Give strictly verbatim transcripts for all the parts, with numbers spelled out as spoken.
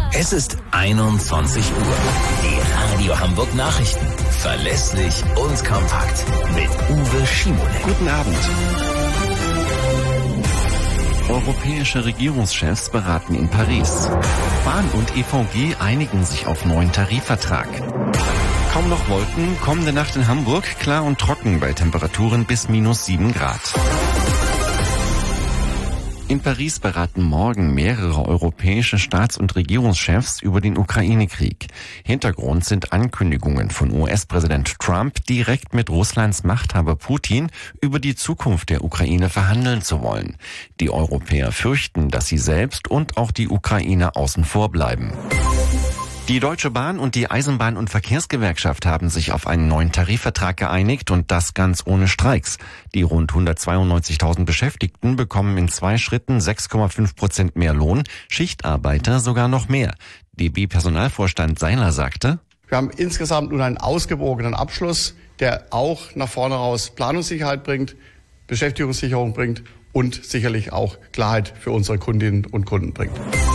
Es ist einundzwanzig Uhr. Die Radio Hamburg Nachrichten. Verlässlich und kompakt. Mit Uwe Schimonek. Guten Abend. Europäische Regierungschefs beraten in Paris. Bahn und E V G einigen sich auf neuen Tarifvertrag. Kaum noch Wolken, kommende Nacht in Hamburg klar und trocken bei Temperaturen bis minus sieben Grad. In Paris beraten morgen mehrere europäische Staats- und Regierungschefs über den Ukraine-Krieg. Hintergrund sind Ankündigungen von U S-Präsident Trump, direkt mit Russlands Machthaber Putin über die Zukunft der Ukraine verhandeln zu wollen. Die Europäer fürchten, dass sie selbst und auch die Ukraine außen vor bleiben. Die Deutsche Bahn und die Eisenbahn- und Verkehrsgewerkschaft haben sich auf einen neuen Tarifvertrag geeinigt und das ganz ohne Streiks. Die rund hundertzweiundneunzigtausend Beschäftigten bekommen in zwei Schritten sechs Komma fünf Prozent mehr Lohn, Schichtarbeiter sogar noch mehr. D B-Personalvorstand Seiler sagte: Wir haben insgesamt nun einen ausgewogenen Abschluss, der auch nach vorne raus Planungssicherheit bringt, Beschäftigungssicherung bringt und sicherlich auch Klarheit für unsere Kundinnen und Kunden bringt.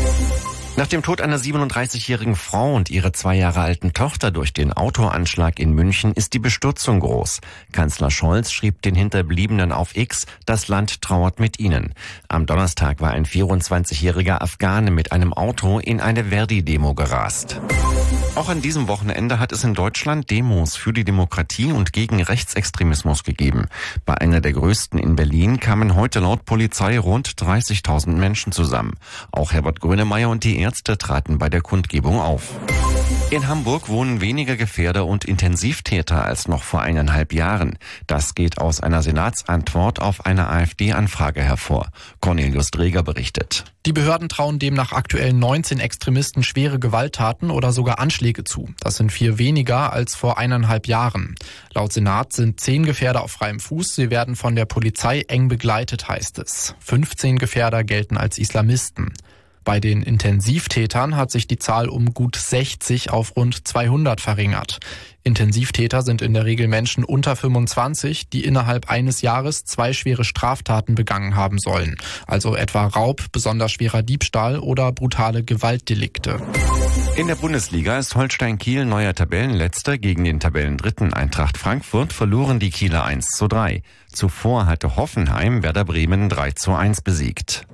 Nach dem Tod einer siebenunddreißigjährigen Frau und ihrer zwei Jahre alten Tochter durch den Autoanschlag in München ist die Bestürzung groß. Kanzler Scholz schrieb den Hinterbliebenen auf X, das Land trauert mit ihnen. Am Donnerstag war ein vierundzwanzigjähriger Afghane mit einem Auto in eine Verdi-Demo gerast. Auch an diesem Wochenende hat es in Deutschland Demos für die Demokratie und gegen Rechtsextremismus gegeben. Bei einer der größten in Berlin kamen heute laut Polizei rund dreißigtausend Menschen zusammen. Auch Herbert Grönemeyer und die Ärzte traten bei der Kundgebung auf. In Hamburg wohnen weniger Gefährder und Intensivtäter als noch vor eineinhalb Jahren. Das geht aus einer Senatsantwort auf eine AfD-Anfrage hervor. Cornelius Dreger berichtet. Die Behörden trauen demnach aktuell neunzehn Extremisten schwere Gewalttaten oder sogar Anschläge zu. Das sind vier weniger als vor eineinhalb Jahren. Laut Senat sind zehn Gefährder auf freiem Fuß. Sie werden von der Polizei eng begleitet, heißt es. fünfzehn Gefährder gelten als Islamisten. Bei den Intensivtätern hat sich die Zahl um gut sechzig auf rund zweihundert verringert. Intensivtäter sind in der Regel Menschen unter fünfundzwanzig, die innerhalb eines Jahres zwei schwere Straftaten begangen haben sollen. Also etwa Raub, besonders schwerer Diebstahl oder brutale Gewaltdelikte. In der Bundesliga ist Holstein Kiel neuer Tabellenletzter. Gegen den Tabellendritten Eintracht Frankfurt verloren die Kieler eins zu drei. Zuvor hatte Hoffenheim Werder Bremen drei zu eins besiegt.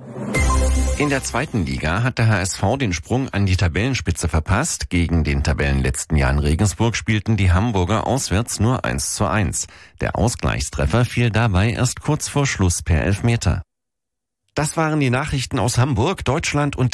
In der zweiten Liga hat der H S V den Sprung an die Tabellenspitze verpasst. Gegen den Tabellenletzten Jan Regensburg spielten die Hamburger auswärts nur eins zu eins. Der Ausgleichstreffer fiel dabei erst kurz vor Schluss per Elfmeter. Das waren die Nachrichten aus Hamburg, Deutschland und